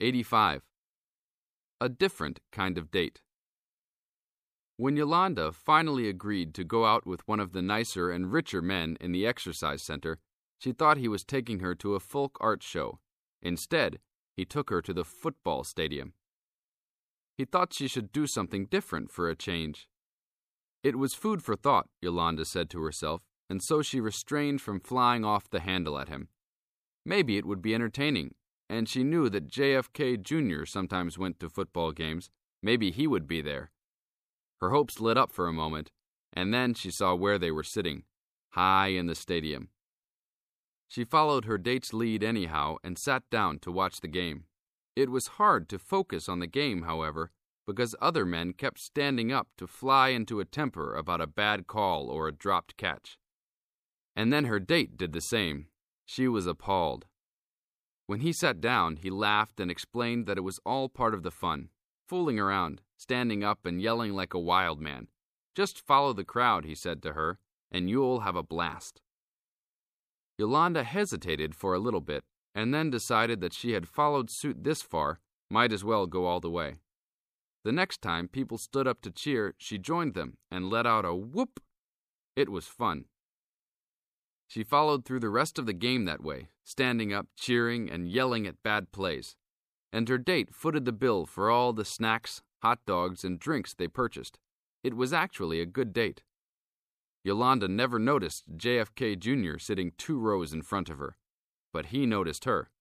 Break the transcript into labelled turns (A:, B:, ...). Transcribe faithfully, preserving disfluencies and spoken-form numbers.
A: eighty-five. A different kind of date. When Yolanda finally agreed to go out with one of the nicer and richer men in the exercise center, she thought he was taking her to a folk art show. Instead, he took her to the football stadium. He thought she should do something different for a change. It was food for thought, Yolanda said to herself, and so she restrained from flying off the handle at him. Maybe it would be entertaining, and she knew that J F K Junior sometimes went to football games. Maybe he would be there. Her hopes lit up for a moment, and then she saw where they were sitting, high in the stadium. She followed her date's lead anyhow and sat down to watch the game. It was hard to focus on the game, however, because other men kept standing up to fly into a temper about a bad call or a dropped catch. And then her date did the same. She was appalled. When he sat down, he laughed and explained that it was all part of the fun, fooling around, standing up and yelling like a wild man. Just follow the crowd, he said to her, and you'll have a blast. Yolanda hesitated for a little bit, and then decided that she had followed suit this far, might as well go all the way. The next time people stood up to cheer, she joined them and let out a whoop. It was fun. She followed through the rest of the game that way, standing up, cheering, and yelling at bad plays. And her date footed the bill for all the snacks, hot dogs, and drinks they purchased. It was actually a good date. Yolanda never noticed J F K Junior sitting two rows in front of her, but he noticed her.